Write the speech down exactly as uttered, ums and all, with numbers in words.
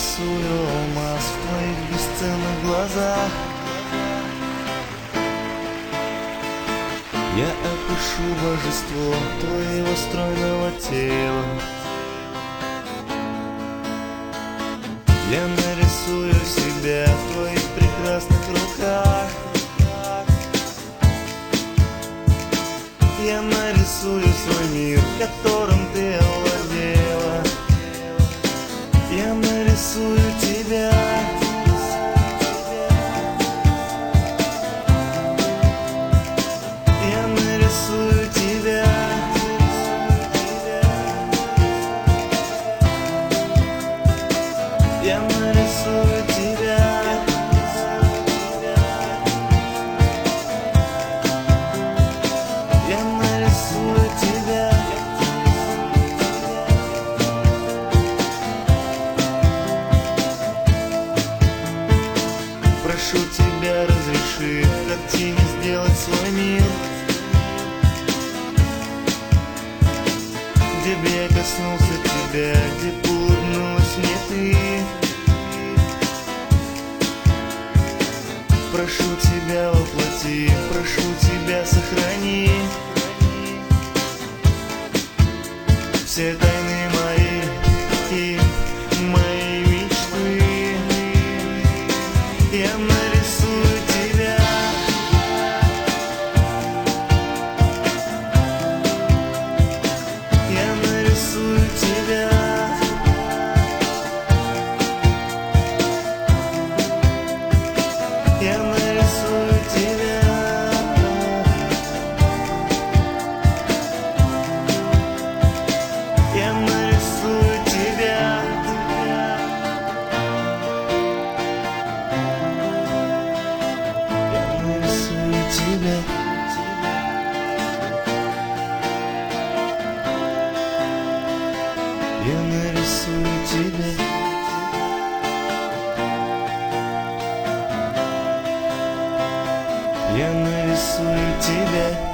нарисую алмаз в твоих бесценных глазах. Я опишу божество твоего стройного тела. Я нарисую себя в твоих прекрасных руках. Я нарисую свой мир, которым ты овладела. Я нарисую тебя. Я нарисую тебя. Я нарисую тебя. Я нарисую тебя. Прошу тебя, разреши в картине сделать свой мир, где бы я коснулся тебя, где бы улыбнулась мне ты. Прошу тебя, воплоти, прошу тебя, сохрани все тайны мои и мои мечты. Я нарисую тебя. Я нарисую тебя. Я нарисую тебя. Я нарисую тебя. Я нарисую тебя. Я нарисую тебя. Я нарисую тебя.